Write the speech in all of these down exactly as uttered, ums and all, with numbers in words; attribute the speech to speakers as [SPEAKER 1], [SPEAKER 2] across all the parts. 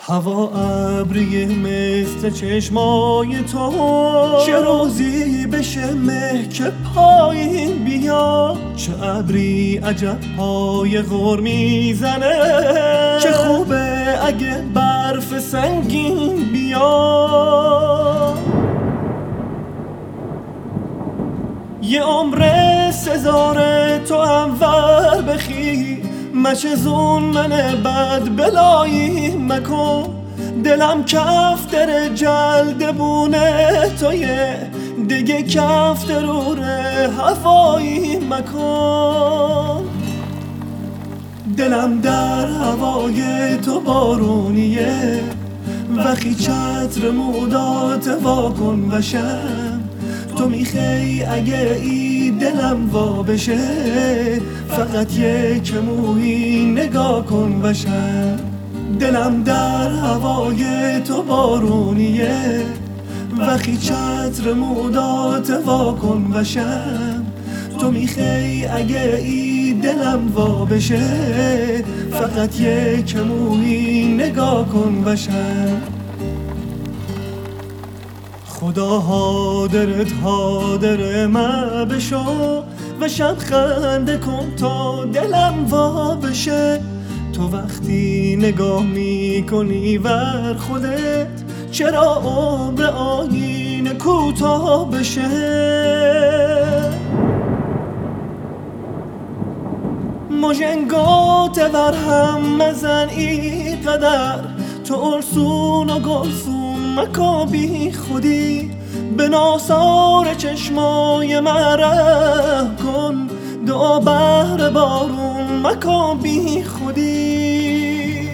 [SPEAKER 1] هوا ابری مثل چشمای تو، چه روزی بشه مه که پایین بیا. چه ابری عجب پای غور میزنه، چه خوبه اگه برف سنگین بیا. یه عمر سزاره تو هم ور بخی، مچزون من بد بلایی مکن. دلم کفتر جلد بونه تویه، دیگه کفتر روره هوایی مکن. دلم در هوای تو بارونیه، وقتی چتر مودات واکن وشم. تو میخی اگه ای دلم وا بشه، فقط یک مویی نگاه کن وشم. دلم در هوای تو بارونیه، وقتی چتر مودات واکن وشم. تو میخی اگه ای دلم وا بشه، فقط یک مویی نگاه کن وشم. خدا حاضرت حاضر من بشو، و شب خنده کن تا دلم وا بشه. تو وقتی نگاه میکنی ور خودت، چرا عمر آینه کوتاه بشه. مژنگات ور هم مزن ای قدر، تو ارسون و گلسون مکا بی خودی. به ناسار چشمای من رحم کن، دعا بهر بارون مکا بی خودی.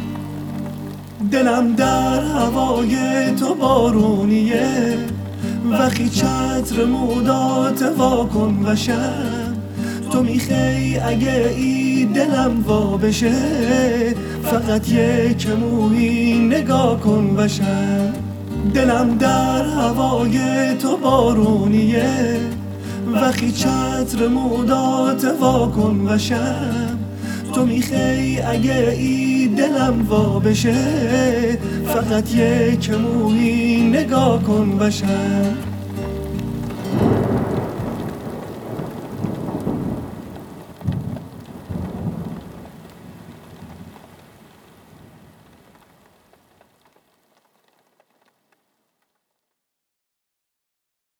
[SPEAKER 1] دلم در هوای تو بارونیه، وقتی چتر مودات واکن وشم. تو میخی اگه ای دلم وا بشه، فقط یک مویی نگاه کن وشم. دلم در هوای تو بارونیه، وقتی چتر مودات واکن وشم. تو میخی اگه ای دلم وا بشه، فقط یک مویی نگاه کن وشم.